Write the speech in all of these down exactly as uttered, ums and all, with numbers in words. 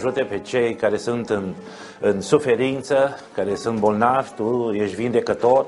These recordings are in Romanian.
ajute pe cei care sunt în, în suferință, care sunt bolnavi, Tu ești vindecător.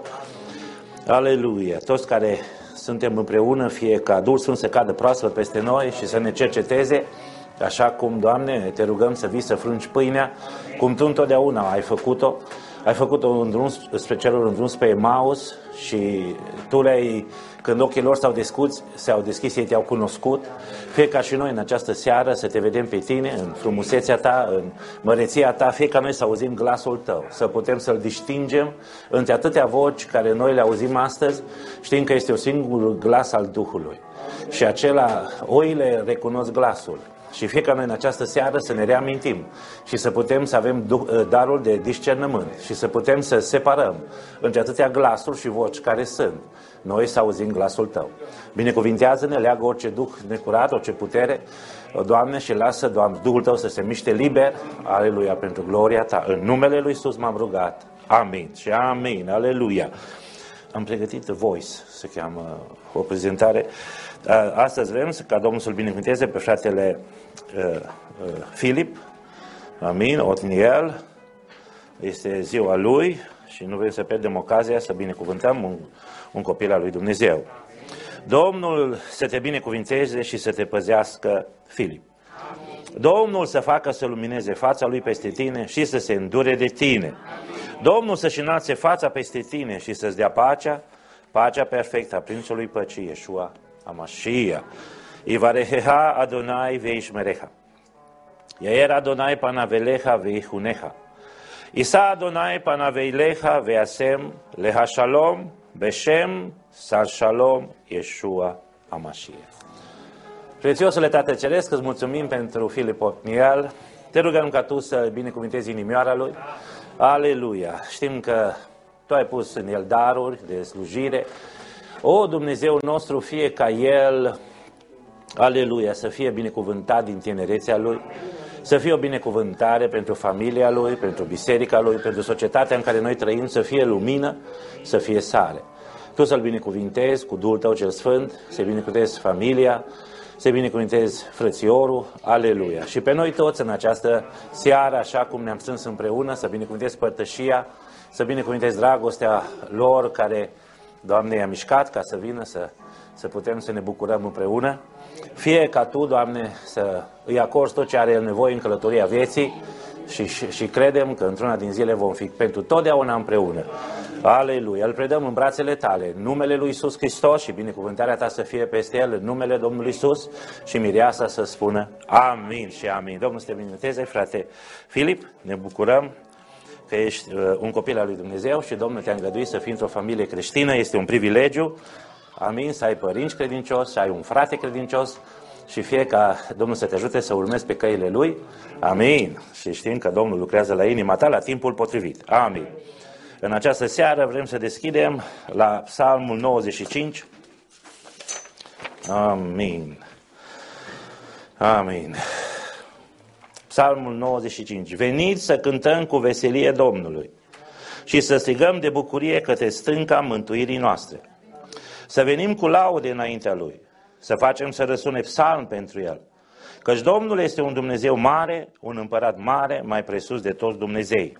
Aleluia! Toți care suntem împreună, fie ca Duhul Sfânt să cadă proaspăt peste noi și să ne cerceteze, așa cum, Doamne, Te rugăm să vii să frângi pâinea, cum Tu întotdeauna ai făcut-o. Ai făcut-o în drum spre celor în drum spre Emaus și Tu le-ai, când ochii lor s-au deschis, s-au deschis, ei Te-au cunoscut. Fie ca și noi în această seară să Te vedem pe Tine, în frumusețea Ta, în măreția Ta, fie ca noi să auzim glasul Tău, să putem să-L distingem între atâtea voci care noi le auzim astăzi, știm că este un singur glas al Duhului. Și acela, oile recunosc glasul. Și fie ca noi în această seară să ne reamintim și să putem să avem darul de discernământ și să putem să separăm între atâtea glasuri și voci care sunt. Noi să auzim glasul Tău. Binecuvintează-ne, leagă orice duh necurat, orice putere, Doamne, și lasă, Doamne, Duhul Tău să se miște liber. Aleluia, pentru gloria Ta. În numele Lui Iisus m-am rugat. Amin și amin. Aleluia. Am pregătit Voice, se cheamă o prezentare. Astăzi vrem ca Domnul să-L binecuvânteze pe fratele uh, uh, Filip. Amin, Otniel. Este ziua lui și nu vrem să pierdem ocazia să binecuvântăm un, un copil al lui Dumnezeu. Domnul să te binecuvânteze și să te păzească, Filip. Domnul să facă să lumineze fața lui peste tine și să se îndure de tine. Domnul să-și înalțe fața peste tine și să-ți dea pacea, pacea perfectă a Prințului Păcii, Iesua Amashia. Ivareheha Adonai veishmereha. Yair Adonai panaveleha veihuneha. Isa Adonai panaveileha veasem leha shalom beshem sar shalom Iesua Amashia. Prețiosule Tată Ceresc, îți mulțumim pentru Filip Otniel. Te rugăm ca Tu să binecuvintezi inimioara lui. Aleluia! Știm că Tu ai pus în el daruri de slujire. O, Dumnezeu nostru, fie ca el, aleluia, să fie binecuvântat din tinerețea lui, să fie o binecuvântare pentru familia lui, pentru biserica lui, pentru societatea în care noi trăim, să fie lumină, să fie sare. Tu să-l binecuvintezi cu Duhul Tău cel Sfânt, să-i binecuvintezi familia, să-i binecuvintezi frățiorul, aleluia. Și pe noi toți în această seară, așa cum ne-am strâns împreună, să binecuvintezi părtășia, să binecuvintezi dragostea lor care, Doamne, i-a mișcat ca să vină să, să putem să ne bucurăm împreună. Fie ca Tu, Doamne, să îi acorzi tot ce are el nevoie în călătoria vieții și, și, și credem că într-una din zile vom fi pentru totdeauna împreună. Aleluia! Îl predăm în brațele Tale, în numele Lui Iisus Hristos și binecuvântarea Ta să fie peste el, în numele Domnului Iisus și mireasa să spună amin și amin. Domnul să te binecuvânteze, frate Filip, ne bucurăm că ești un copil al lui Dumnezeu și Domnul te-a îngăduit să fii într-o familie creștină, este un privilegiu, amin, să ai părinți credincioși, să ai un frate credincios și fie ca Domnul să te ajute să urmezi pe căile Lui, amin, și știm că Domnul lucrează la inima ta la timpul potrivit, amin. În această seară vrem să deschidem la Psalmul nouăzeci și cinci, amin, amin. Psalmul nouăzeci și cinci. Veniți să cântăm cu veselie Domnului și să strigăm de bucurie către stânca mântuirii noastre. Să venim cu laude înaintea Lui, să facem să răsune psalm pentru El. Căci Domnul este un Dumnezeu mare, un împărat mare, mai presus de toți Dumnezei.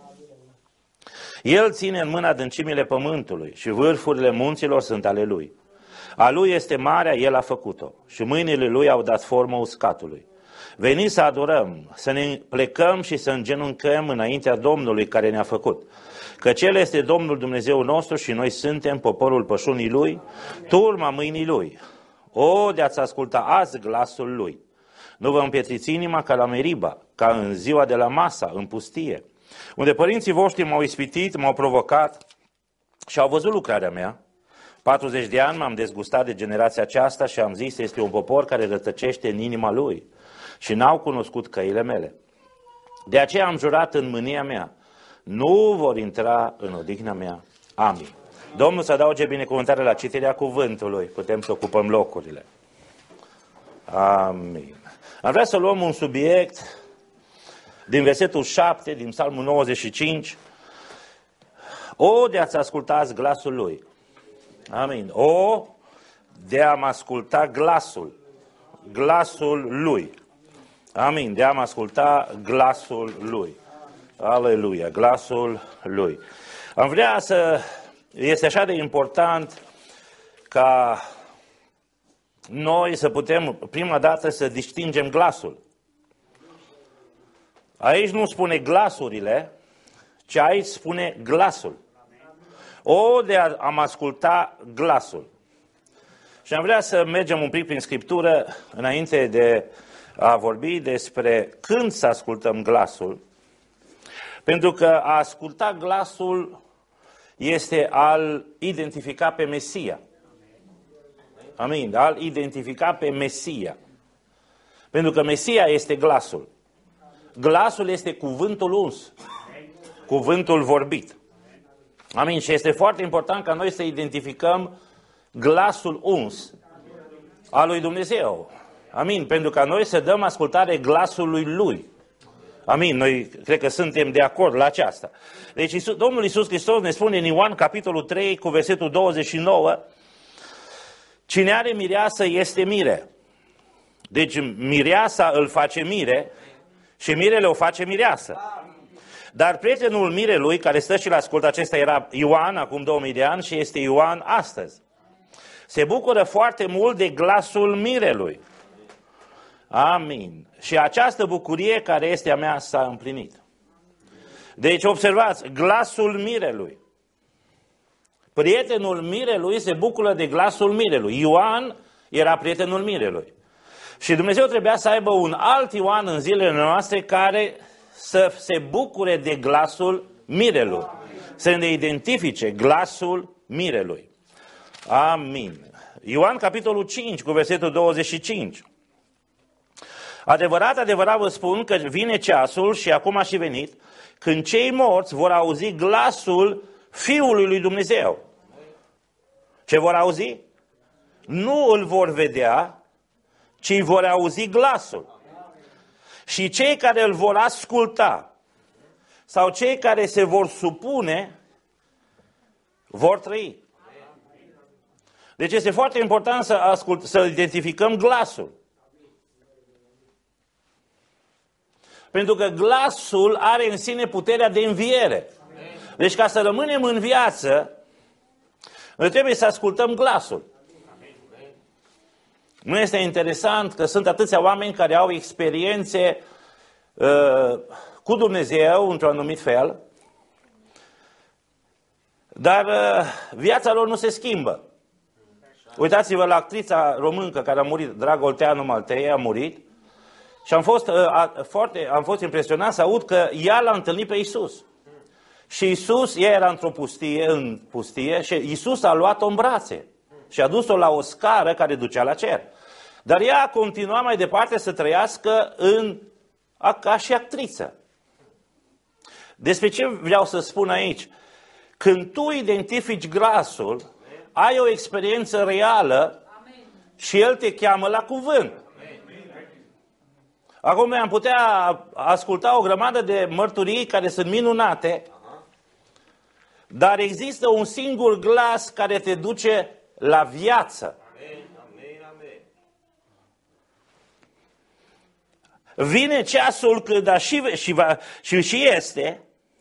El ține în mână adâncimile pământului și vârfurile munților sunt ale Lui. A Lui este marea, El a făcut-o și mâinile Lui au dat formă uscatului. Veniți să adorăm, să ne plecăm și să îngenuncăm înaintea Domnului care ne-a făcut. Căci El este Domnul Dumnezeu nostru și noi suntem poporul pășunii Lui, turma mâinii Lui. O, de-ați asculta azi glasul Lui. Nu vă împietriți inima ca la Meriba, ca în ziua de la Masa, în pustie, unde părinții voștri m-au ispitit, m-au provocat și au văzut lucrarea mea. patruzeci de ani m-am dezgustat de generația aceasta și am zis, este un popor care rătăcește în inima lui și n-au cunoscut căile mele. De aceea am jurat în mânia mea, nu vor intra în odihna mea. Amin. Domnul să adauge binecuvântare la citirea cuvântului. Putem să ocupăm locurile. Amin. Am vrea să luăm un subiect din versetul șapte, din Psalmul nouăzeci și cinci. O, de a-ți ascultați glasul Lui. Amin. O, de a-mi asculta glasul. Glasul Lui. Amin. De am asculta glasul Lui. Aleluia, glasul Lui. Am vrea să... Este așa de important ca noi să putem, prima dată, să distingem glasul. Aici nu spune glasurile, ci aici spune glasul. O, de a, am asculta glasul. Și am vrea să mergem un pic prin Scriptură înainte de a vorbi despre când să ascultăm glasul. Pentru că a asculta glasul este a-L identifica pe Mesia. Amin. A-L identifica pe Mesia. Pentru că Mesia este glasul. Glasul este cuvântul uns. Cuvântul vorbit. Amin. Și este foarte important ca noi să identificăm glasul uns al lui Dumnezeu. Amin. Pentru ca noi să dăm ascultare glasului Lui. Amin. Noi cred că suntem de acord la aceasta. Deci Iisus, Domnul Iisus Hristos ne spune în Ioan capitolul trei cu versetul douăzeci și nouă: cine are mireasă este mire. Deci mireasa îl face mire și mirele o face mireasă. Dar prietenul mirelui, care stă și-l ascultă, acesta era Ioan acum două mii de ani și este Ioan astăzi, se bucură foarte mult de glasul mirelui. Amin. Și această bucurie care este a mea s-a împlinit. Deci observați, glasul mirelui. Prietenul mirelui se bucură de glasul mirelui. Ioan era prietenul mirelui. Și Dumnezeu trebuia să aibă un alt Ioan în zilele noastre care să se bucure de glasul mirelui. Să ne identifice glasul mirelui. Amin. Ioan capitolul cinci cu versetul douăzeci și cinci. Adevărat, adevărat vă spun că vine ceasul și acum a și venit, când cei morți vor auzi glasul Fiului lui Dumnezeu. Ce vor auzi? Nu îl vor vedea, ci vor auzi glasul. Și cei care îl vor asculta sau cei care se vor supune vor trăi. Deci este foarte important să, ascult, să identificăm glasul. Pentru că glasul are în sine puterea de înviere. Deci ca să rămânem în viață, noi trebuie să ascultăm glasul. Nu este interesant că sunt atâția oameni care au experiențe uh, cu Dumnezeu într-un anumit fel, dar uh, viața lor nu se schimbă. Uitați-vă la actrița româncă care a murit, Draga Olteanu Maltei, a murit. Și am fost, uh, foarte, am fost impresionat să aud că ea l-a întâlnit pe Iisus. Și Iisus, ea era într-o pustie, în pustie, și Iisus a luat-o în brațe și a dus-o la o scară care ducea la cer. Dar ea a continuat mai departe să trăiască în, a, ca și actriță. Despre ce vreau să spun aici? Când tu identifici glasul, ai o experiență reală și El te cheamă la cuvânt. Acum noi am putea asculta o grămadă de mărturii care sunt minunate, dar există un singur glas care te duce la viață. Vine ceasul când a și, și, va, și, și este,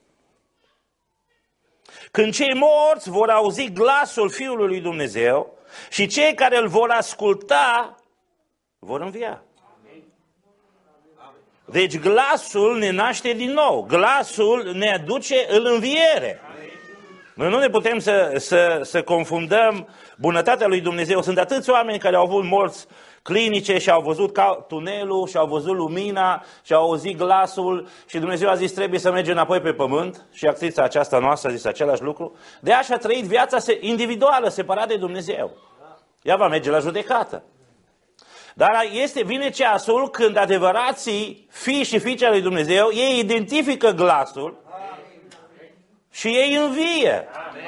când cei morți vor auzi glasul Fiului lui Dumnezeu și cei care îl vor asculta vor învia. Deci glasul ne naște din nou. Glasul ne aduce în înviere. Noi nu ne putem să, să, să confundăm bunătatea lui Dumnezeu. Sunt atâți oameni care au avut morți clinice și au văzut tunelul și au văzut lumina și au auzit glasul și Dumnezeu a zis trebuie să mergem înapoi pe pământ și actrița aceasta noastră a zis același lucru. De așa a trăit viața individuală, separat de Dumnezeu. Ea va merge la judecată. Dar este, vine ceasul când adevărații fii și fiice lui Dumnezeu, ei identifică glasul și ei învie.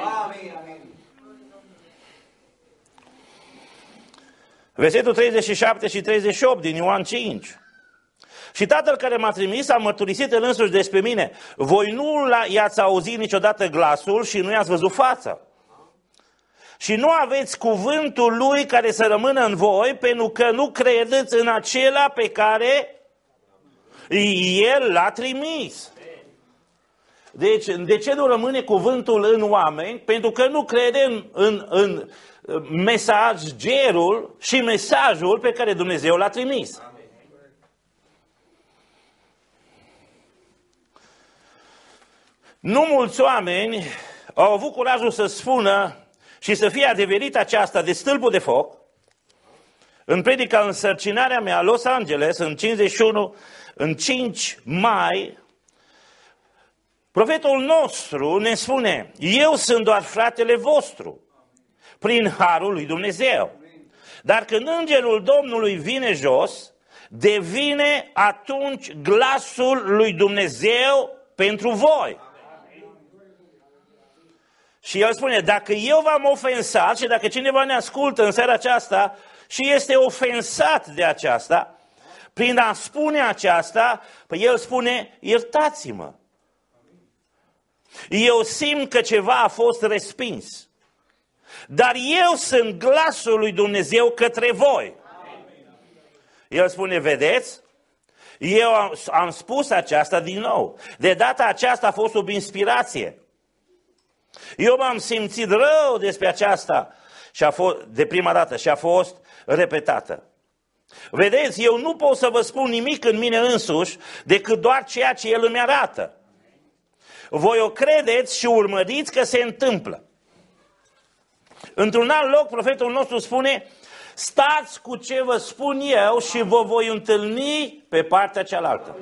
Versetul treizeci și șapte și treizeci și opt din Ioan cinci. Și Tatăl care m-a trimis a mărturisit el însuși despre mine. Voi nu i-ați auzit niciodată glasul și nu i-ați văzut fața. Și nu aveți cuvântul lui care să rămână în voi, pentru că nu credeți în acela pe care El l-a trimis. Deci, de ce nu rămâne cuvântul în oameni? Pentru că nu credem în, în mesagerul și mesajul pe care Dumnezeu l-a trimis. Nu mulți oameni au avut curajul să spună și să fie adeverit aceasta de stâlpul de foc. În predica Însărcinarea mea, Los Angeles, în cincizeci și unu, în cinci mai, profetul nostru ne spune: eu sunt doar fratele vostru, prin harul lui Dumnezeu. Dar când îngerul Domnului vine jos, devine atunci glasul lui Dumnezeu pentru voi. Și el spune, dacă eu v-am ofensat și dacă cineva ne ascultă în seara aceasta și este ofensat de aceasta, prin a spune aceasta, păi el spune, iertați-mă. Eu simt că ceva a fost respins. Dar eu sunt glasul lui Dumnezeu către voi. El spune, vedeți? Eu am, am spus aceasta din nou. De data aceasta a fost sub inspirație. Eu m-am simțit rău despre aceasta și a fost, de prima dată și a fost repetată. Vedeți, eu nu pot să vă spun nimic în mine însuși decât doar ceea ce El îmi arată. Voi o credeți și urmăriți că se întâmplă. Într-un alt loc, profetul nostru spune, stați cu ce vă spun eu și vă voi întâlni pe partea cealaltă.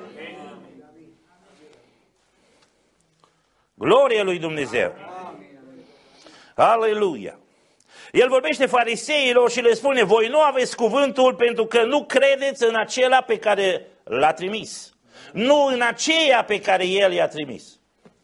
Glorie lui Dumnezeu! Aleluia! El vorbește fariseilor și le spune, voi nu aveți cuvântul pentru că nu credeți în acela pe care l-a trimis. Nu în aceea pe care El i-a trimis.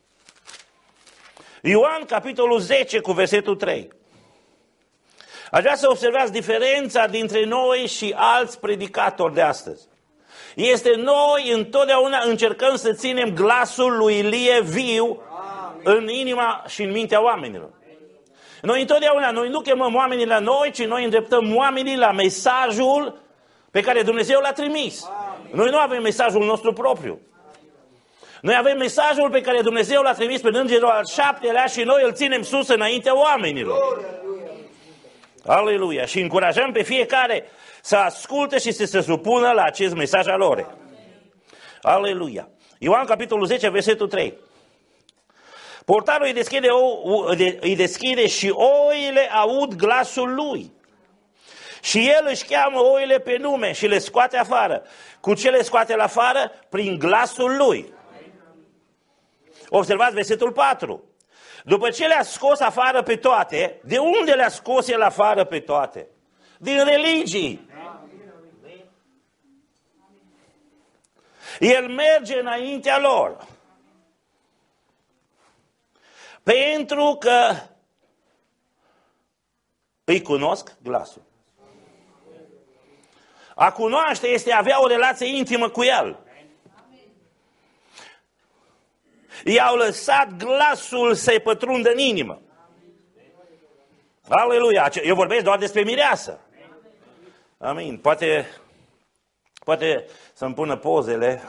Ioan, capitolul zece, cu versetul trei. Aș vrea să observați diferența dintre noi și alți predicatori de astăzi. Este noi întotdeauna încercăm să ținem glasul lui Ilie viu în inima și în mintea oamenilor. Noi întotdeauna, noi nu chemăm oamenii la noi, ci noi îndreptăm oamenii la mesajul pe care Dumnezeu l-a trimis. Noi nu avem mesajul nostru propriu. Noi avem mesajul pe care Dumnezeu l-a trimis pe îngerul al șaptelea și noi îl ținem sus înaintea oamenilor. Aleluia! Și încurajăm pe fiecare să asculte și să se supună la acest mesaj al lor. Aleluia! Ioan, capitolul zece, versetul trei. Portarul îi deschide, îi deschide și oile aud glasul lui. Și el își cheamă oile pe nume și le scoate afară. Cu ce le scoate la afară? Prin glasul lui. Observați versetul patru. După ce le-a scos afară pe toate, de unde le-a scos el afară pe toate? Din religii. El merge înaintea lor. Pentru că îi cunosc glasul. A cunoaște este a avea o relație intimă cu El. I-au lăsat glasul să-i pătrundă în inimă. Aleluia! Eu vorbesc doar despre mireasă. Amin. Poate, poate să-mi pună pozele.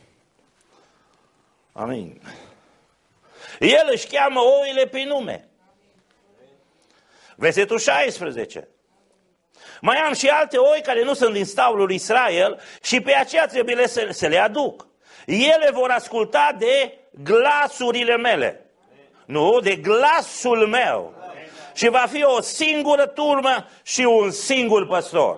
Amin. El își cheamă oile pe nume. Versetul șaisprezece. Mai am și alte oi care nu sunt din staulul Israel și pe aceea trebuie să, să le aduc. Ele vor asculta de glasurile mele. Nu, de glasul meu. Și va fi o singură turmă și un singur păstor.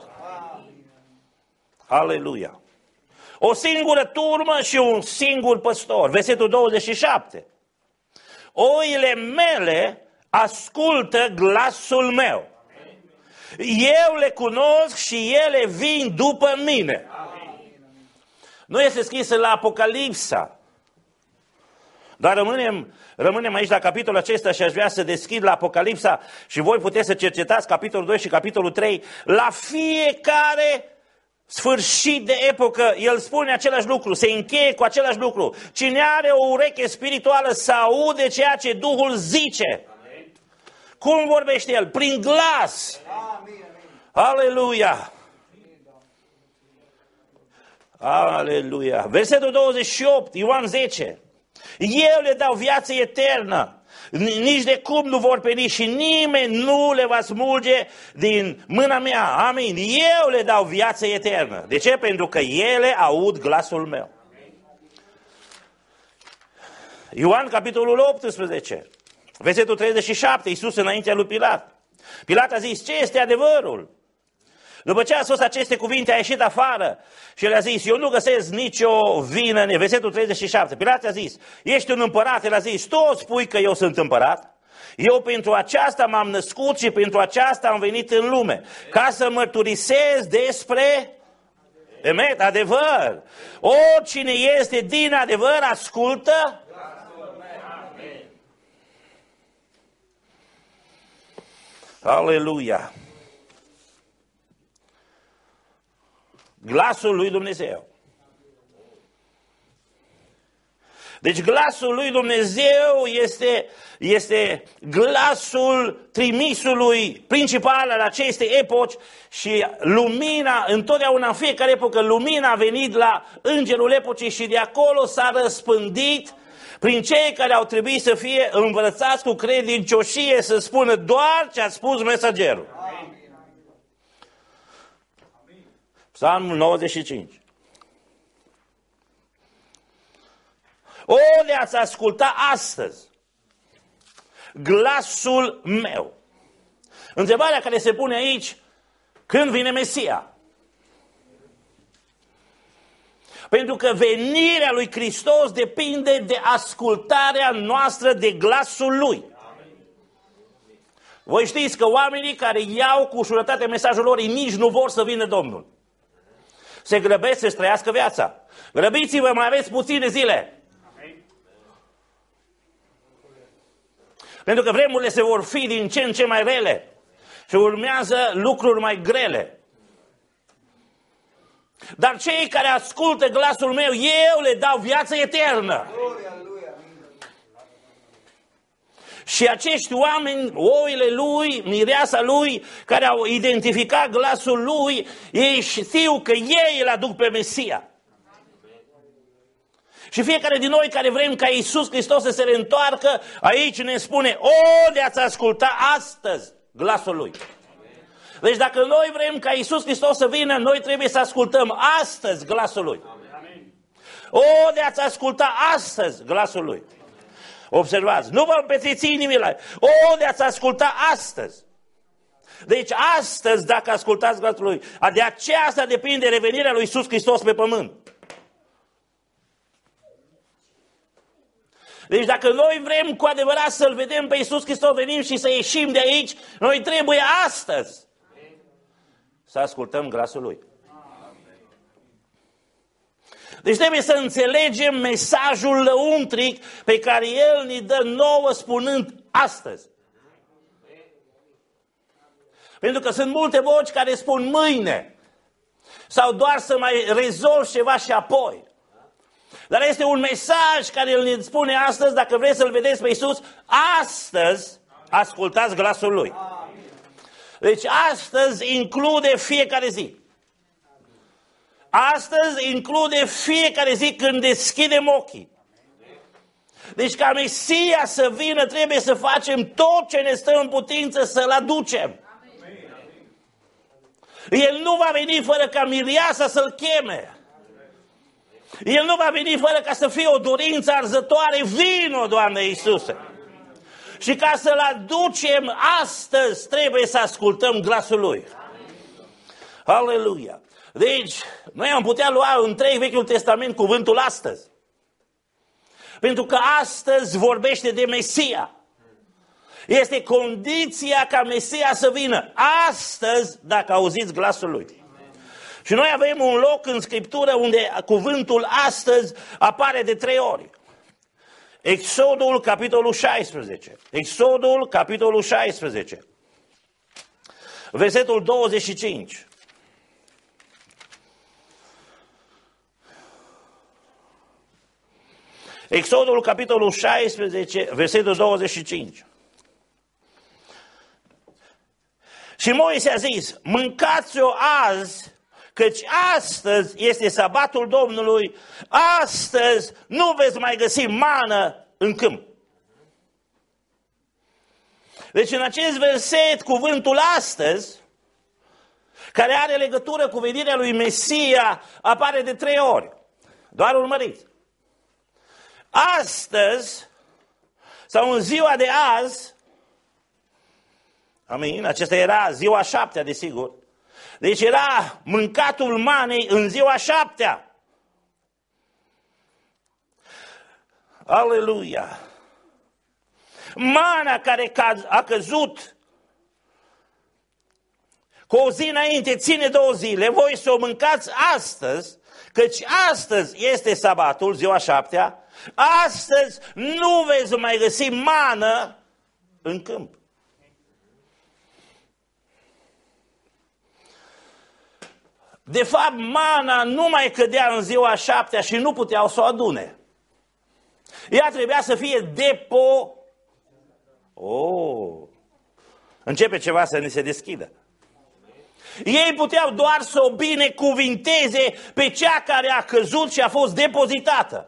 Aleluia. O singură turmă și un singur păstor. Versetul douăzeci și șapte. Oile mele ascultă glasul meu. Eu le cunosc și ele vin după mine. Nu este scris la Apocalipsa. Dar rămânem, rămânem aici la capitolul acesta și aș vrea să deschid la Apocalipsa și voi puteți să cercetați capitolul doi și capitolul trei. La fiecare sfârșit de epocă, el spune același lucru, se încheie cu același lucru. Cine are o ureche spirituală să aude ceea ce Duhul zice. Amin. Cum vorbește el? Prin glas. Amin. Aleluia! Aleluia. Versetul douăzeci și opt, Ioan zece. Eu le dau viață eternă. Nici de cum nu vor peri și nimeni nu le va smulge din mâna mea. Amin. Eu le dau viață eternă. De ce? Pentru că ele aud glasul meu. Ioan, capitolul optsprezece, versetul treizeci și șapte, Iisus înaintea lui Pilat. Pilat a zis, ce este adevărul? După ce a spus aceste cuvinte, a ieșit afară și le-a zis, eu nu găsesc nicio vină în versetul treizeci și șapte. Pilat a zis, ești un împărat? El a zis, tu o spui că eu sunt împărat? Eu pentru aceasta m-am născut și pentru aceasta am venit în lume, ca să mărturisesc despre Amen, adevăr. Oricine este din adevăr, ascultă. Aleluia! Glasul lui Dumnezeu. Deci glasul lui Dumnezeu este, este glasul trimisului principal al acestei epoci și lumina, întotdeauna în fiecare epocă, lumina a venit la îngerul epocii și de acolo s-a răspândit prin cei care au trebuit să fie învățați cu credincioșie să spună doar ce a spus mesagerul. Amin. Psalmul nouăzeci și cinci. O, de-ați asculta astăzi glasul meu. Întrebarea care se pune aici, când vine Mesia? Pentru că venirea lui Hristos depinde de ascultarea noastră de glasul Lui. Voi știți că oamenii care iau cu ușurătate mesajul lor, nici nu vor să vină Domnul. Se grăbesc să-și trăiască viața. Grăbiți-vă, mai aveți puține zile. Pentru că vremurile se vor fi din ce în ce mai rele și urmează lucruri mai grele. Dar cei care ascultă glasul meu, eu le dau viață eternă. Și acești oameni, oile lui, mireasa lui, care au identificat glasul lui, ei știu că ei îl aduc pe Mesia. Și fiecare din noi care vrem ca Iisus Hristos să se reîntoarcă, aici ne spune, o, de-ați asculta astăzi glasul Lui. Deci dacă noi vrem ca Iisus Hristos să vină, noi trebuie să ascultăm astăzi glasul Lui. O, de-ați asculta astăzi glasul Lui. Observați, nu vă împetriți inimile. O, de-ați asculta astăzi. Deci astăzi, dacă ascultați glasul Lui, de aceasta depinde revenirea lui Iisus Hristos pe pământ. Deci dacă noi vrem cu adevărat să-L vedem pe Iisus Hristos venim și să ieșim de aici, noi trebuie astăzi să ascultăm glasul Lui. Deci trebuie să înțelegem mesajul lăuntric pe care El ne dă nouă spunând astăzi. Pentru că sunt multe voci care spun mâine sau doar să mai rezolvi ceva și apoi. Dar este un mesaj care El ne spune astăzi, dacă vreți să-L vedeți pe Iisus, astăzi ascultați glasul Lui. Deci astăzi include fiecare zi. Astăzi include fiecare zi când deschidem ochii. Deci ca Mesia să vină trebuie să facem tot ce ne stă în putință să-L aducem. El nu va veni fără ca mireasa să-L cheme. El nu va veni fără ca să fie o dorință arzătoare. Vino, Doamne Iisuse! Și ca să-L aducem astăzi, trebuie să ascultăm glasul Lui. Aleluia! Deci, noi am putea lua în trei Vechiul Testament cuvântul astăzi. Pentru că astăzi vorbește de Mesia. Este condiția ca Mesia să vină. Astăzi, dacă auziți glasul Lui. Și noi avem un loc în Scriptură unde cuvântul astăzi apare de trei ori. Exodul, capitolul șaisprezece. Exodul, capitolul șaisprezece. Versetul douăzeci și cinci. Exodul, capitolul șaisprezece, versetul douăzeci și cinci. Și Moise a zis, mâncați-o azi căci astăzi este sabatul Domnului, astăzi nu veți mai găsi mană în câmp. Deci în acest verset, cuvântul astăzi, care are legătură cu venirea lui Mesia, apare de trei ori. Doar urmăriți. Astăzi, sau în ziua de azi, amin, acesta era ziua șaptea, desigur. Deci era mâncatul manei în ziua șaptea. Aleluia! Mana care a căzut cu o zi înainte, ține două zile, voi să o mâncați astăzi, căci astăzi este sabatul, ziua șaptea, astăzi nu veți mai găsi mană în câmp. De fapt, mana nu mai cădea în ziua șaptea și nu puteau să o adune. Ea trebuia să fie depo... Oh! Începe ceva să ne se deschidă. Ei puteau doar să o binecuvinteze pe cea care a căzut și a fost depozitată.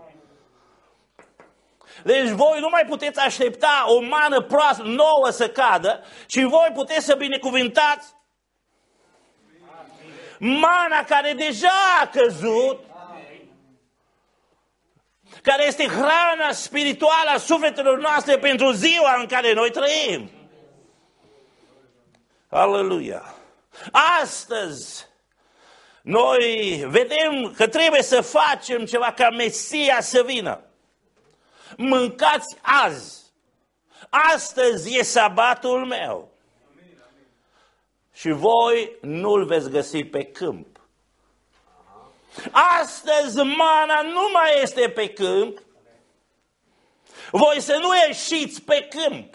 Deci voi nu mai puteți aștepta o mană proastă, nouă să cadă, ci voi puteți să binecuvântați mana care deja a căzut, care este hrana spirituală a sufletelor noastre pentru ziua în care noi trăim. Aleluia! Astăzi noi vedem că trebuie să facem ceva ca Mesia să vină. Mâncați azi. Astăzi e sabatul meu. Și voi nu-l veți găsi pe câmp. Astăzi mana nu mai este pe câmp. Voi să nu ieșiți pe câmp.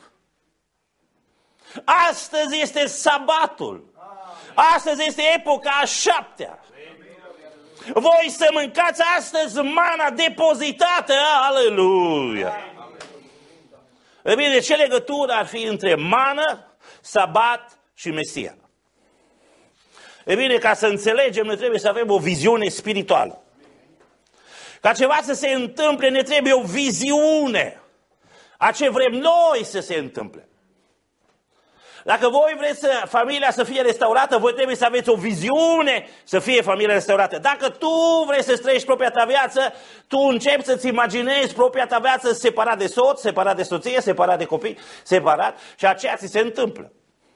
Astăzi este sabatul. Astăzi este epoca a șaptea. Voi să mâncați astăzi mana depozitată. Aleluia! E bine, ce legătură ar fi între mană, sabat și Mesia? E bine, ca să înțelegem, ne trebuie să avem o viziune spirituală. Ca ceva să se întâmple, ne trebuie o viziune a ce vrem noi să se întâmple. Dacă voi vreți să, familia să fie restaurată, voi trebuie să aveți o viziune să fie familia restaurată. Dacă tu vrei să-ți trăiești propria ta viață, tu începi să-ți imaginezi propria ta viață separat de soț, separat de soție, separat de copii, separat, și aceea ți se întâmplă.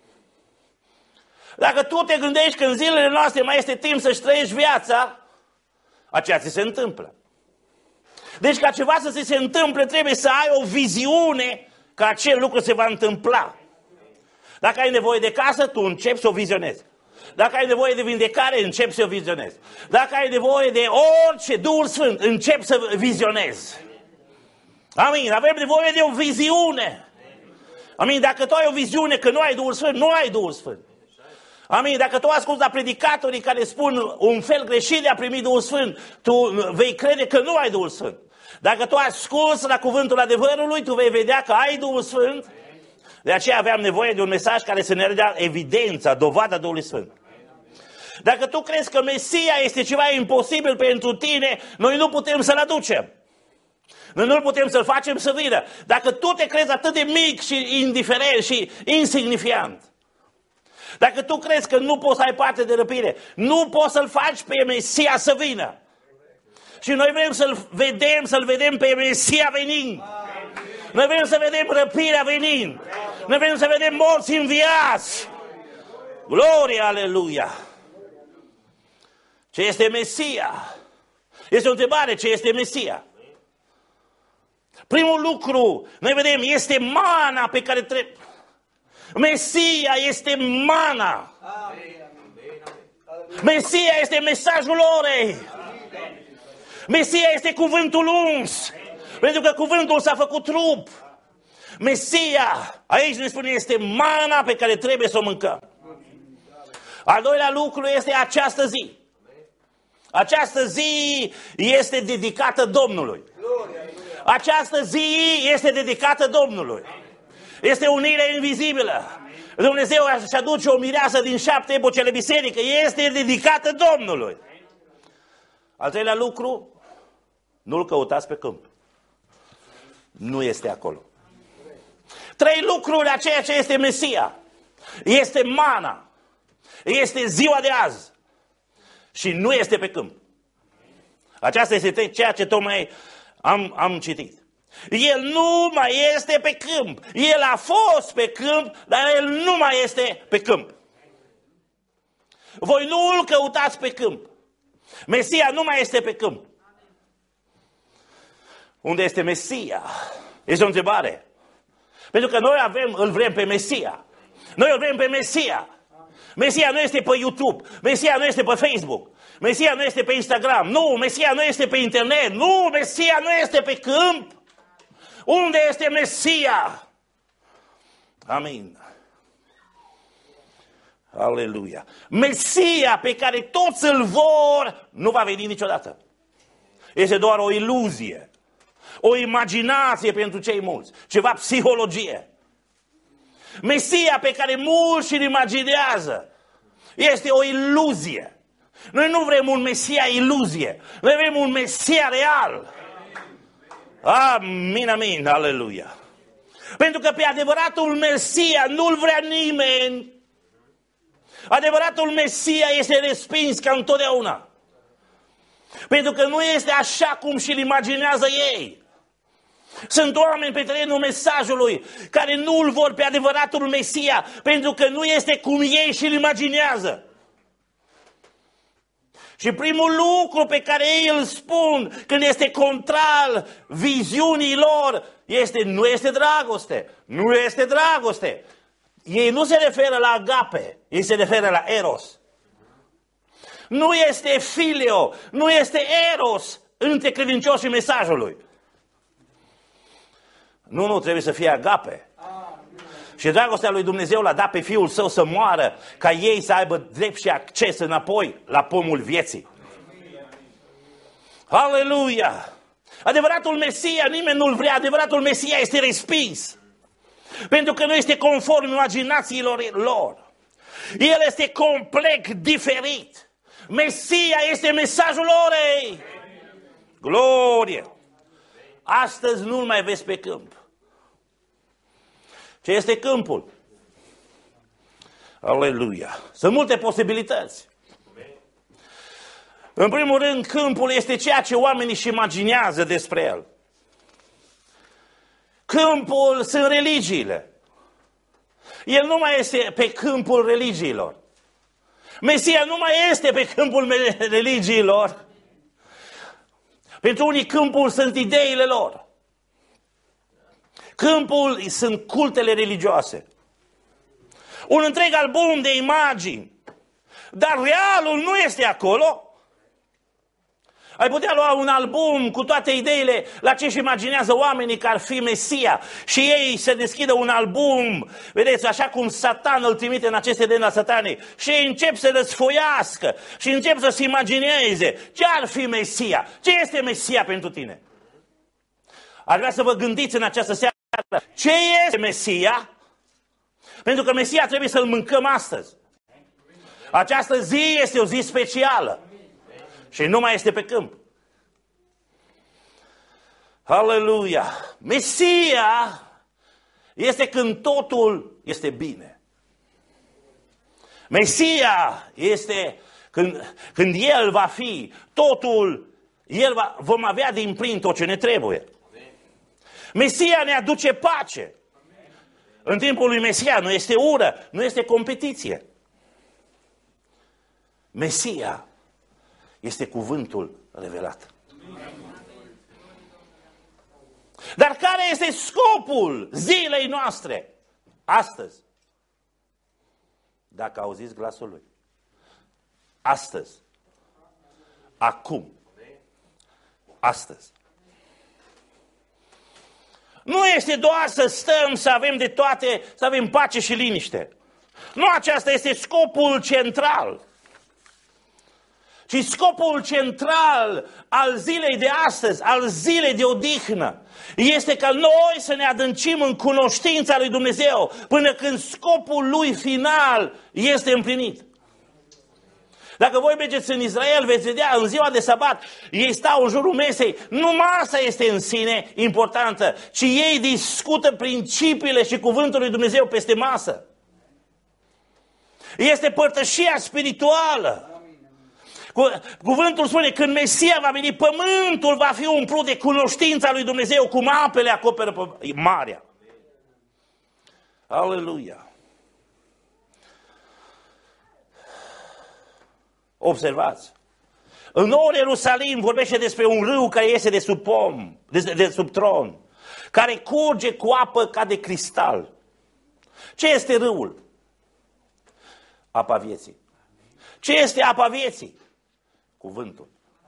Dacă tu te gândești că în zilele noastre mai este timp să-și trăiești viața, aceea ți se întâmplă. Deci ca ceva să ți se întâmple, trebuie să ai o viziune că acel lucru se va întâmpla. Dacă ai nevoie de casă, tu începi să o vizionezi. Dacă ai nevoie de vindecare, începi să o vizionezi. Dacă ai nevoie de orice Duhul Sfânt, începi să vizionezi. Amin. Avem nevoie de o viziune. Amin. Dacă tu ai o viziune că nu ai Duhul Sfânt, nu ai Duhul Sfânt. Amin. Dacă tu asculți la predicatorii care spun un fel greșit de a primi Duhul Sfânt, tu vei crede că nu ai Duhul Sfânt. Dacă tu asculți la cuvântul adevărului, tu vei vedea că ai Duhul Sfânt. De aceea aveam nevoie de un mesaj care să ne dea evidența, dovada Duhului Sfânt. Dacă tu crezi că Mesia este ceva imposibil pentru tine, noi nu putem să-l aducem. Noi nu putem să-l facem să vină. Dacă tu te crezi atât de mic și indiferent și insignifiant, dacă tu crezi că nu poți să ai parte de răpire, nu poți să-l faci pe Mesia să vină. Și noi vrem să-l vedem, să-l vedem pe Mesia venind. Noi vrem să vedem răpirea venind. Noi vrem să vedem morți înviați. Gloria, aleluia! Ce este Mesia? Este o întrebare, ce este Mesia? Primul lucru, noi vedem, este mana pe care trebuie... Mesia este mana. Mesia este mesajul orei. Mesia este cuvântul uns. Pentru că cuvântul s-a făcut trup. Mesia, aici ne spune, este mana pe care trebuie să o mâncăm. Al doilea lucru este această zi. Această zi este dedicată Domnului. Această zi este dedicată Domnului. Este unire invizibilă. Dumnezeu își aduce o mireasă din șapte epocele biserică, este dedicată Domnului. Al treilea lucru, nu-L căutați pe câmp. Nu este acolo. Trei lucruri a ceea ce este Mesia. Este mana. Este ziua de azi. Și nu este pe câmp. Aceasta este ceea ce tocmai am, am citit. El nu mai este pe câmp. El a fost pe câmp, dar el nu mai este pe câmp. Voi nu îl căutați pe câmp. Mesia nu mai este pe câmp. Unde este Mesia? Este o întrebare. Pentru că noi avem, îl vrem pe Mesia. Noi îl vrem pe Mesia. Mesia nu este pe YouTube. Mesia nu este pe Facebook. Mesia nu este pe Instagram. Nu, Mesia nu este pe internet. Nu, Mesia nu este pe câmp. Unde este Mesia? Amin. Aleluia. Mesia pe care toți îl vor nu va veni niciodată. Este doar o iluzie. O imaginație pentru cei mulți. Ceva psihologie. Mesia pe care mulți îl imaginează este o iluzie. Noi nu vrem un Mesia iluzie. Noi vrem un Mesia real. Amin, amin, aleluia. Pentru că pe adevăratul Mesia nu-l vrea nimeni. Adevăratul Mesia este respins ca întotdeauna. Pentru că nu este așa cum și-l imaginează ei. Sunt oameni pe terenul mesajului care nu îl vor pe adevăratul Mesia pentru că nu este cum ei și-l imaginează. Și primul lucru pe ei ei îl spun când este contrar viziunii lor este nu este dragoste. Nu este dragoste. Ei nu se referă la agape, ei se referă la eros. Nu este filio, nu este eros între credincioși și mesajului. Nu, nu, trebuie să fie agape. Și dragostea lui Dumnezeu l-a dat pe Fiul Său să moară, ca ei să aibă drept și acces înapoi la pomul vieții. Aleluia! Adevăratul Mesia, nimeni nu-l vrea, adevăratul Mesia este respins. Pentru că nu este conform imaginațiilor lor. El este complet diferit. Mesia este mesajul orei. Glorie! Astăzi nu-l mai vezi pe câmp. Ce este câmpul? Aleluia! Sunt multe posibilități. În primul rând, câmpul este ceea ce oamenii își imaginează despre el. Câmpul sunt religiile. El nu mai este pe câmpul religiilor. Mesia nu mai este pe câmpul religiilor. Pentru unii câmpul sunt ideile lor. Câmpul sunt cultele religioase. Un întreg album de imagini. Dar realul nu este acolo. Ai putea lua un album cu toate ideile la ce își imaginează oamenii că ar fi Mesia și ei se deschidă un album, vedeți, așa cum Satan îl trimite în aceste deni la satanii și ei încep să răsfoiască și încep să se imagineze ce ar fi Mesia, ce este Mesia pentru tine. Ar vrea să vă gândiți în această seară ce este Mesia, pentru că Mesia trebuie să-l mâncăm astăzi. Această zi este o zi specială. Și nu mai este pe câmp. Aleluia! Mesia este când totul este bine. Mesia este când, când El va fi, totul, El va, vom avea din plin tot ce ne trebuie. Mesia ne aduce pace. În timpul lui Mesia nu este ură, nu este competiție. Mesia este cuvântul revelat. Dar care este scopul zilei noastre astăzi? Dacă auziți glasul lui. Astăzi. Acum. Astăzi. Nu este doar să stăm, să avem de toate, să avem pace și liniște. Nu aceasta este scopul central. Și scopul central al zilei de astăzi, al zilei de odihnă, este ca noi să ne adâncim în cunoștința lui Dumnezeu până când scopul lui final este împlinit. Dacă voi mergeți în Israel, veți vedea, în ziua de sabat, ei stau în jurul mesei. Nu masa este în sine importantă, ci ei discută principiile și cuvântul lui Dumnezeu peste masă. Este părtășia spirituală. Cuvântul spune, când Mesia va veni, pământul va fi umplut de cunoștința lui Dumnezeu, cum apele acoperă marea. Aleluia! Observați, în Noul Ierusalim vorbește despre un râu care iese de sub pom, de, de sub tron, care curge cu apă ca de cristal. Ce este râul? Apa vieții. Ce este apa vieții? Cuvântul.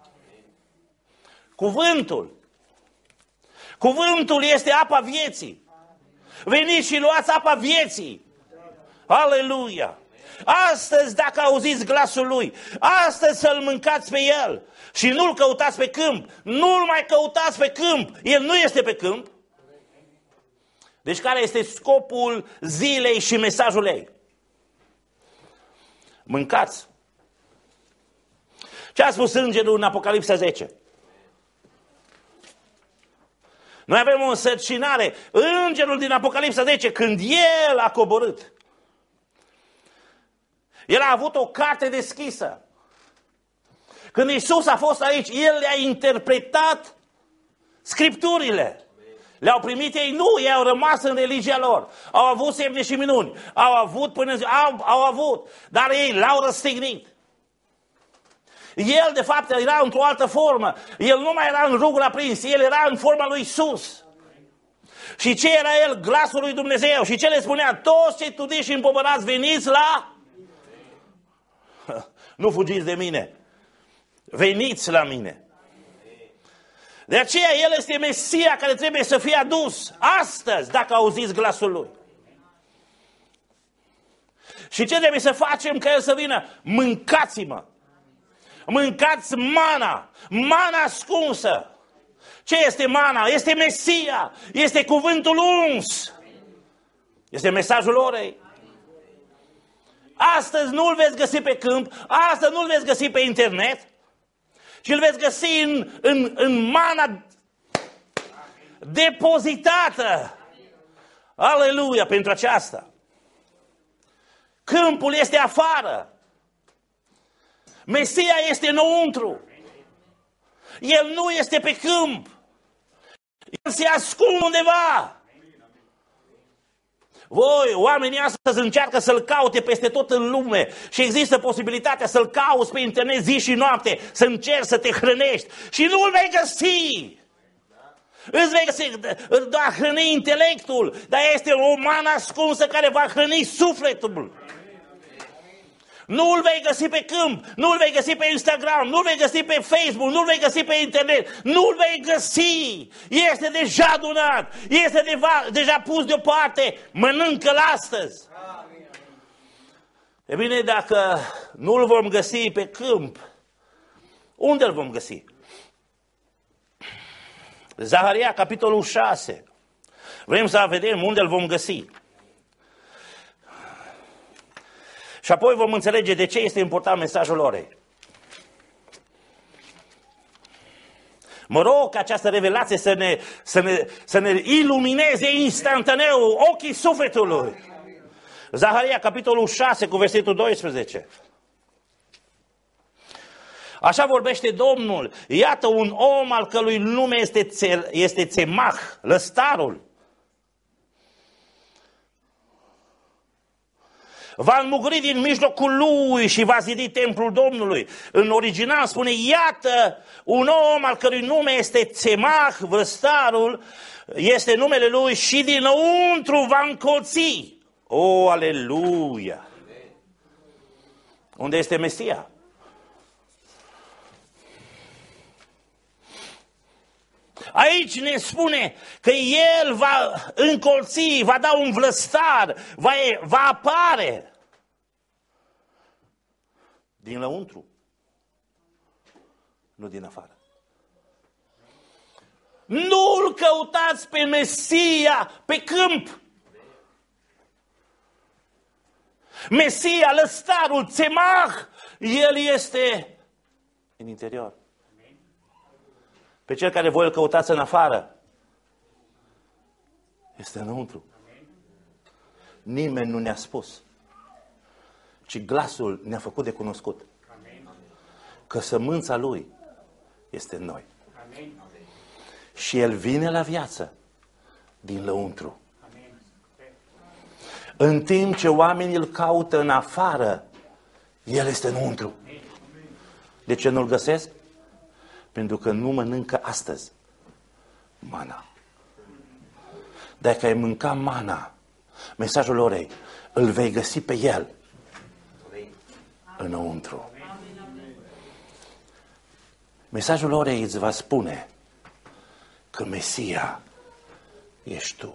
Cuvântul. Cuvântul este apa vieții. Veniți și luați apa vieții. Aleluia! Astăzi, dacă auziți glasul lui, astăzi să-l mâncați pe el și nu-l căutați pe câmp, nu-l mai căutați pe câmp, el nu este pe câmp. Deci care este scopul zilei și mesajul ei? Mâncați. Ce a spus îngerul în Apocalipsa zece? Noi avem o însărcinare. Îngerul din Apocalipsa zece, când el a coborât, el a avut o carte deschisă. Când Iisus a fost aici, el le-a interpretat Scripturile. Le-au primit ei? Nu, ei au rămas în religia lor. Au avut semne și minuni. Au avut până zi, au, au avut, dar ei l-au răstignit. El, de fapt, era într-o altă formă. El nu mai era în rugul aprins, el era în forma lui Iisus. Și ce era el? Glasul lui Dumnezeu. Și ce le spunea? Toți cei tudiși și împovărați, veniți la... Nu fugiți de mine. Veniți la mine. De aceea el este Mesia care trebuie să fie adus astăzi, dacă auziți glasul lui. Și ce trebuie să facem ca el să vină? Mâncați-mă. Mâncați mana. Mana ascunsă. Ce este mana? Este Mesia. Este cuvântul uns. Este mesajul orei. Astăzi nu-l veți găsi pe câmp, astăzi nu-l veți găsi pe internet, ci îl veți găsi în, în, în mana depozitată. Aleluia pentru aceasta. Câmpul este afară. Mesia este înăuntru. El nu este pe câmp. El se ascunde undeva. Voi, oamenii astăzi încearcă să-l caute peste tot în lume și există posibilitatea să-l cauți pe internet zi și noapte, să încerci să te hrănești și nu-l vei găsi. Îți vei găsi, va hrăni intelectul, dar este o mană ascunsă care va hrăni sufletul. Nu-l vei găsi pe câmp, nu-l vei găsi pe Instagram, nu-l vei găsi pe Facebook, nu-l vei găsi pe internet, nu-l vei găsi. Este deja adunat, este deva, deja pus deoparte, mănâncă-l astăzi. E bine, dacă nu-l vom găsi pe câmp, unde îl vom găsi? Zaharia, capitolul șase. Vrem să vedem unde îl vom găsi. Și apoi vom înțelege de ce este important mesajul orei. Mă rog ca această revelație să ne, să ne, să ne ilumineze instantaneu ochii sufletului. Zaharia, capitolul șase, cu versetul doisprezece. Așa vorbește Domnul. Iată un om al cărui nume este, este Țemach, lăstarul. Va înmugri din mijlocul lui și va zidi templul Domnului. În original spune, iată un om al cărui nume este Țemach, vărstarul, este numele lui și dinăuntru va încolți. O, aleluia! Unde este Mesia? Aici ne spune că el va încolți, va da un vlăstar, va, va apare din lăuntru. nu din afară. Nu-L căutați pe Mesia pe câmp. Mesia, lăstarul, țemah, El este în interior. Pe cel care voi îl căutați în afară, este înăuntru. Nimeni nu ne-a spus, ci glasul ne-a făcut de cunoscut că sămânța Lui este în noi. Și El vine la viață din lăuntru. În timp ce oamenii îl caută în afară, El este înăuntru. De ce nu-L găsesc? Pentru că nu mănâncă astăzi mana. Dacă ai mânca mana, mesajul orei, îl vei găsi pe El înăuntru. Mesajul orei îți va spune că Mesia ești tu.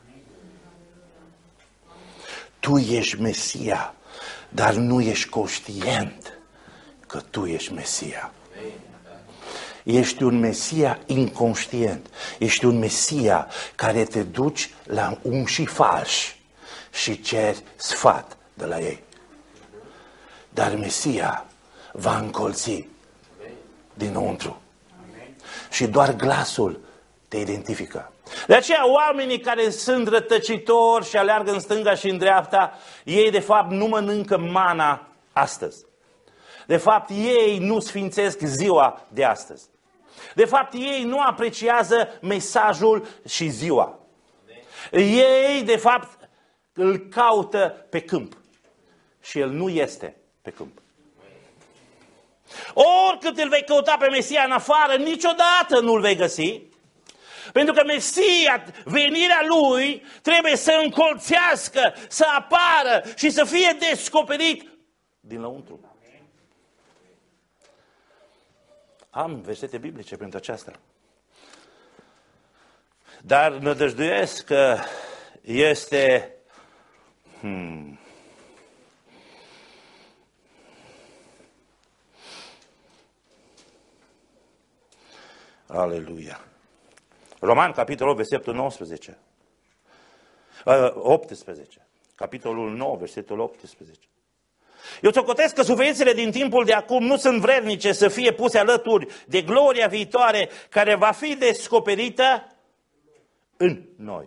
Tu ești Mesia, dar nu ești conștient că tu ești Mesia. Ești un Mesia inconștient. Ești un Mesia care te duci la unși falși și ceri sfat de la ei. Dar Mesia va încolți dinăuntru. Și doar glasul te identifică. De aceea oamenii care sunt rătăcitori și aleargă în stânga și în dreapta, ei de fapt nu mănâncă mana astăzi. De fapt ei nu sfințesc ziua de astăzi. De fapt ei nu apreciază mesajul și ziua. Ei de fapt îl caută pe câmp. Și el nu este pe câmp. Oricât îl vei căuta pe Mesia în afară, niciodată nu îl vei găsi. Pentru că Mesia, venirea Lui, trebuie să încolțească, să apară și să fie descoperit din lăuntru. Am versete biblice pentru aceasta. Dar nădăjduiesc că este... Hmm, Aleluia. Roman, capitolul versetul nouăsprezece. optsprezece. Capitolul nouă, versetul optsprezece. Eu socotesc că suferințele din timpul de acum nu sunt vrednice să fie puse alături de gloria viitoare care va fi descoperită în noi.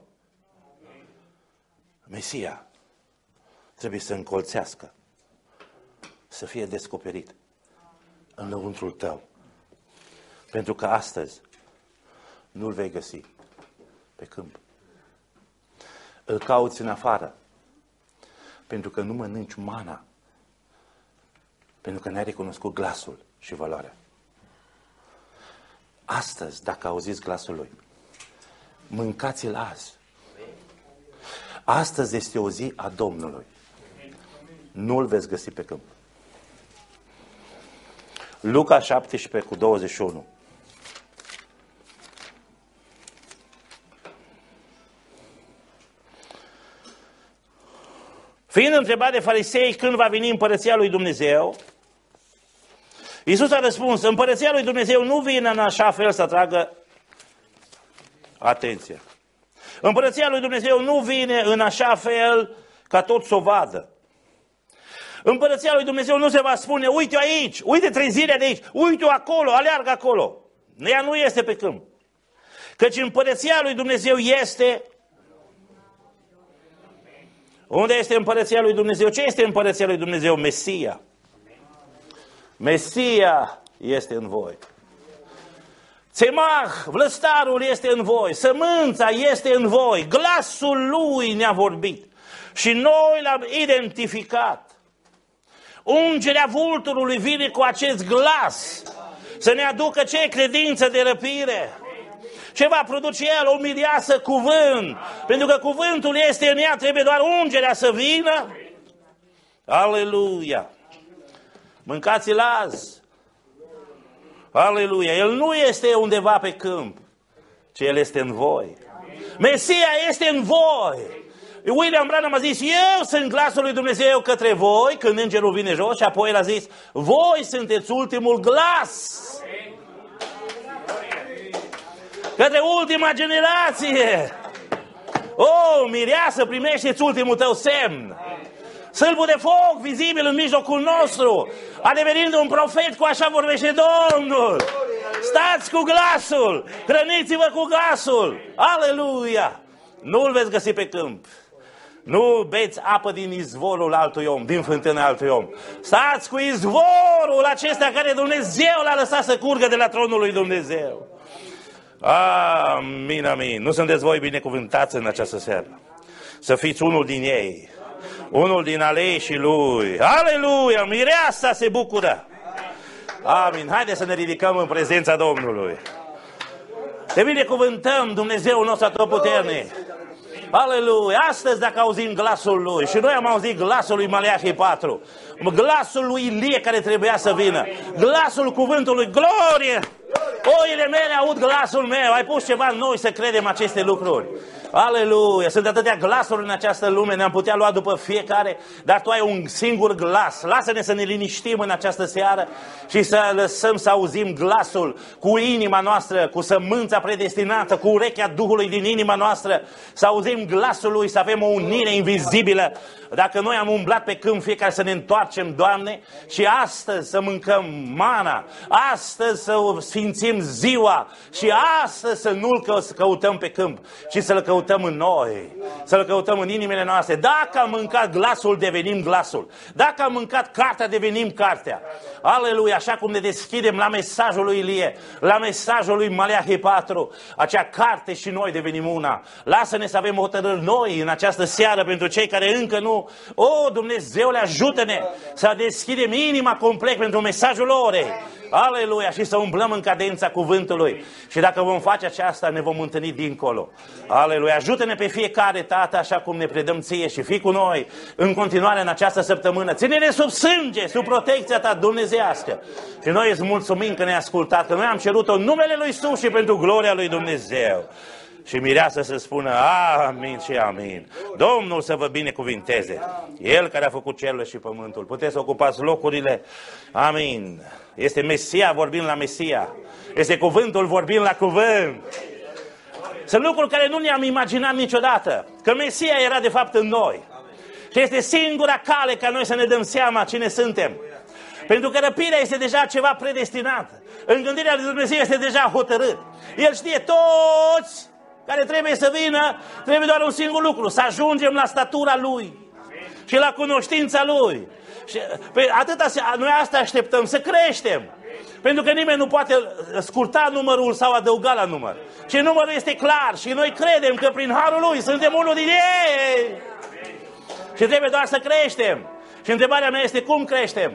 Mesia trebuie să încolțească, să fie descoperit în lăuntrul tău. Pentru că astăzi nu-l vei găsi pe câmp. Îl cauți în afară, pentru că nu mănânci mana, pentru că n-ai recunoscut glasul și valoarea. Astăzi, dacă auziți glasul Lui, mâncați-l azi. Astăzi este o zi a Domnului. Nu-l veți găsi pe câmp. Luca șaptesprezece cu douăzeci și unu. Fiind întrebat de farisei când va veni împărăția lui Dumnezeu, Iisus a răspuns, împărăția lui Dumnezeu nu vine în așa fel să atragă atenție. Împărăția lui Dumnezeu nu vine în așa fel ca tot să o vadă. Împărăția lui Dumnezeu nu se va spune, uite aici, uite trezirea de aici, uite acolo, aleargă acolo. Ea nu este pe câmp. Căci împărăția lui Dumnezeu este... Unde este împărăția lui Dumnezeu? Ce este împărăția lui Dumnezeu? Mesia. Mesia este în voi. Țemah, vlăstarul este în voi, sămânța este în voi, glasul Lui ne-a vorbit și noi l-am identificat. Ungerea vulturului vine cu acest glas să ne aducă ce? Credință de răpire. Ce va produce el? O mireasă cuvânt. Pentru că cuvântul este în ea, trebuie doar ungerea să vină. Aleluia! Mâncați-l azi. Aleluia! El nu este undeva pe câmp, ci El este în voi. Mesia este în voi. William Branham a zis, eu sunt glasul lui Dumnezeu către voi, când îngerul vine jos, și apoi el a zis, voi sunteți ultimul glas. către ultima generație. O, mireasă, primește-ți ultimul tău semn. Sâlbul de foc vizibil în mijlocul nostru, a devenit un profet, cu așa vorbește Domnul. Stați cu glasul, hrăniți-vă cu glasul. Aleluia! Nu-l veți găsi pe câmp. Nu beți apă din izvorul altui om, din fântâna altui om. Stați cu izvorul acesta care Dumnezeu l-a lăsat să curgă de la tronul lui Dumnezeu. Amin, amin. Nu sunteți voi binecuvântați în această seară? Să fiți unul din ei, unul din aleșii lui. Aleluia! Mireasa se bucură. Amin. Haideți să ne ridicăm în prezența Domnului. Te binecuvântăm, Dumnezeu nostru atotputernic. Aleluia! Astăzi, dacă auzim glasul lui, și noi am auzit glasul lui Maleahi patru, glasul lui Ilie care trebuia să vină, glasul cuvântului, glorie! Oile mele aud glasul meu, ai pus ceva în noi să credem aceste lucruri. Aleluia! Sunt atâtea glasuri în această lume, ne-am putea lua după fiecare, dar tu ai un singur glas. Lasă-ne să ne liniștim în această seară și să lăsăm să auzim glasul cu inima noastră, cu sămânța predestinată, cu urechea Duhului din inima noastră, să auzim glasul lui, să avem o unire invizibilă. Dacă noi am umblat pe câmp, fiecare să ne întoarcem, Doamne, și astăzi să mâncăm mana, astăzi să sfințim ziua și astăzi să nu-L căutăm pe câmp, ci să-L căutăm în noi, să-L căutăm în inimile noastre. Dacă am mâncat glasul, devenim glasul. Dacă am mâncat cartea, devenim cartea. Aleluia! Așa cum ne deschidem la mesajul lui Ilie, la mesajul lui Maleahi patru, acea carte și noi devenim una. Lasă-ne să avem hotărâri noi în această seară pentru cei care încă nu. O, Dumnezeule, ajută-ne să deschidem inima complet pentru mesajul orei. Aleluia! Și să umblăm în cadența cuvântului. Și dacă vom face aceasta, ne vom întâlni dincolo. Aleluia! Ajută-ne pe fiecare, Tată, așa cum ne predăm Ție, și fii cu noi în continuare în această săptămână. Ține-ne sub sânge, sub protecția Ta dumnezeiască. Și noi îți mulțumim că ne-ai ascultat, că noi am cerut-o în numele Lui Iisus și pentru gloria Lui Dumnezeu. Și mireasă să spună amin și amin. Domnul să vă binecuvinteze. El care a făcut cerul și pământul. Puteți să ocupați locurile. Amin. Este Mesia, vorbim la Mesia. Este cuvântul, vorbim la cuvânt. Sunt lucruri care nu ne-am imaginat niciodată. Că Mesia era de fapt în noi. Și este singura cale ca noi să ne dăm seama cine suntem. Pentru că răpirea este deja ceva predestinat. În gândirea lui Dumnezeu este deja hotărât. El știe toți care trebuie să vină, trebuie doar un singur lucru, să ajungem la statura Lui și la cunoștința Lui. Și, pe, atâta, noi asta așteptăm, să creștem. Pentru că nimeni nu poate scurta numărul sau adăuga la număr. Și numărul este clar și noi credem că prin harul Lui suntem unul din ei. Și trebuie doar să creștem. Și întrebarea mea este cum creștem?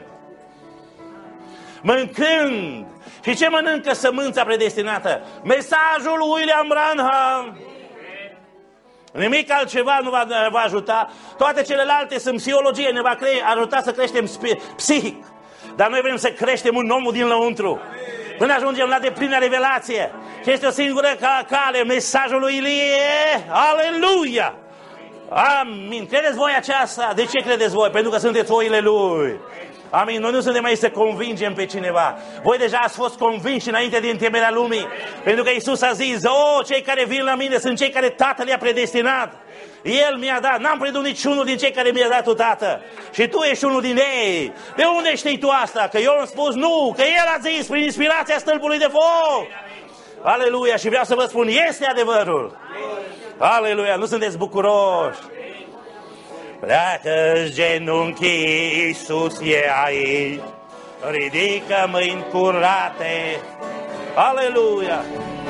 Mâncând. Și ce mănâncă sămânța predestinată? Mesajul lui William Branham. Nimic altceva nu va, va ajuta. Toate celelalte sunt psihologie, ne va cre- ajuta să creștem psihic. Dar noi vrem să creștem un om din lăuntru. Până ajungem la deplină revelație. Și este o singură cale, mesajul lui Ilie. Aleluia! Amin. Credeți voi aceasta? De ce credeți voi? Pentru că sunteți oile Lui. Amin. Noi nu suntem aici să convingem pe cineva. Voi deja ați fost convinși înainte din temerea lumii. Pentru că Iisus a zis, o, cei care vin la mine sunt cei care Tatăl i-a predestinat. El mi-a dat. N-am predut niciunul din cei care mi-a dat tu, Tată. Și tu ești unul din ei. De unde știi tu asta? Că eu am spus nu. Că El a zis prin inspirația stâlpului de foc. Aleluia. Și vreau să vă spun, este adevărul. Aleluia. Nu sunteți bucuroși? Pleacă-ți genunchii, Iisus e aici. Ridică mâini curate. Aleluia.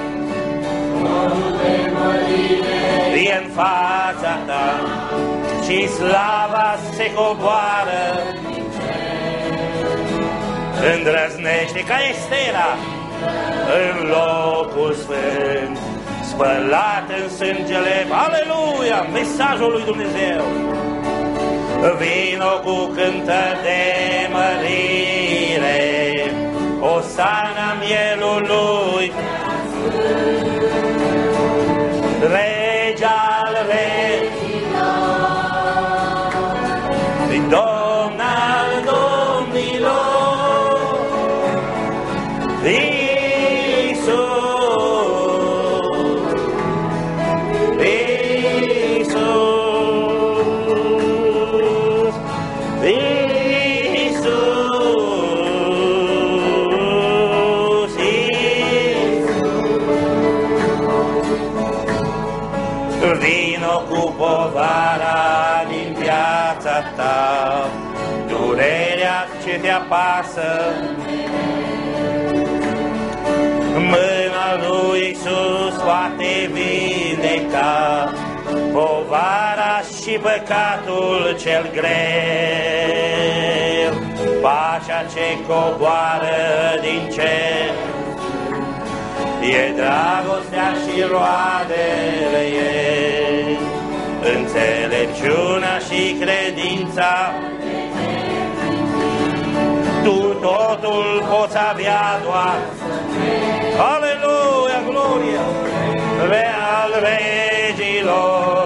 E în fața ta și slava se coboară. Îndrăznește ca Estera în locul sfânt, spălat în sângele. Aleluia! Mesajul lui Dumnezeu. Vino cu cântări de mărire, Osana mielului. Rege al regilor, Domn al domnilor, Iisus Vino cu povara din viața ta, durerea ce te apasă. Mâna lui Iisus poate vindeca povara și păcatul cel greu. Pacea ce coboară din cer e dragostea și roadele ei, înțelepciunea și credința. Tu totul poți avea doar. Aleluia, gloria, ve al regilor.